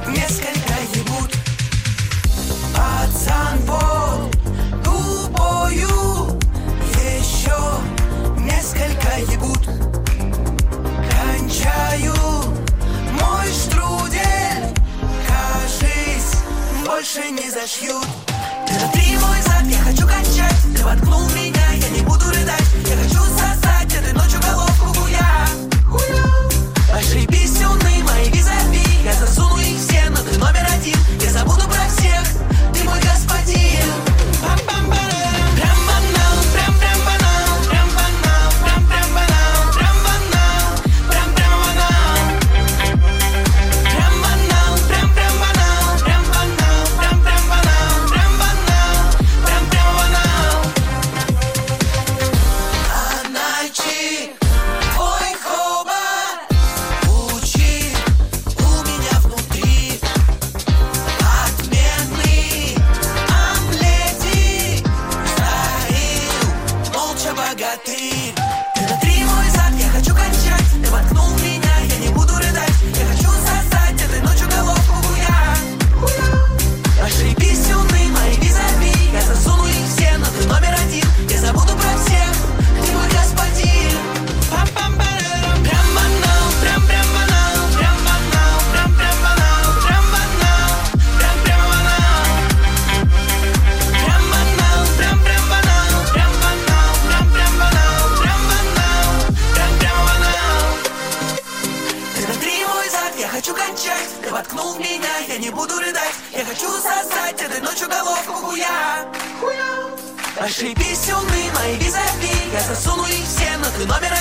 несколько ебут. Пацан под губою, еще несколько ебут. Кончаю мой штрудель, кажись, больше не зашьют. Ты натри мой зад, я хочу кончать. Ты воткнул меня, я не буду рыдать. Я хочу сосать этой ночью головку хуя. Ошибись, умный мои визави. Я засуну их все, но ты номер один. Я забуду про всех, ты мой господин. Прям банал, прям банал, прям банал, прям банал, прям банал, прям банал. Прям банал, прям банал, прям банал, прям банал, прям банал, прям банал. А ночи твой хобот учи у меня внутри. Отменный омлетик стоит молча богатырь. Ты натри мой зад, я хочу кончать. Ты воткнул меня, я не буду рыдать. Я хочу сосать этой ночью головку хуя. Ошибись, умный мои визави. Я засуну их все, но ты номер один. Я забуду про всех, ты мой господин. Прям банал, прям банал, прям банал, прям банал, прям банал, прям банал. Прям банал, прям банал, прям банал, прям банал, прям банал, прям банал. Ты натри мой зад, я хочу кончать. Ты воткнул в меня, я не буду рыдать. Я хочу сосать этой ночью головку хуя. Ошибись, умный мои визави. Я засуну их все, но ты номер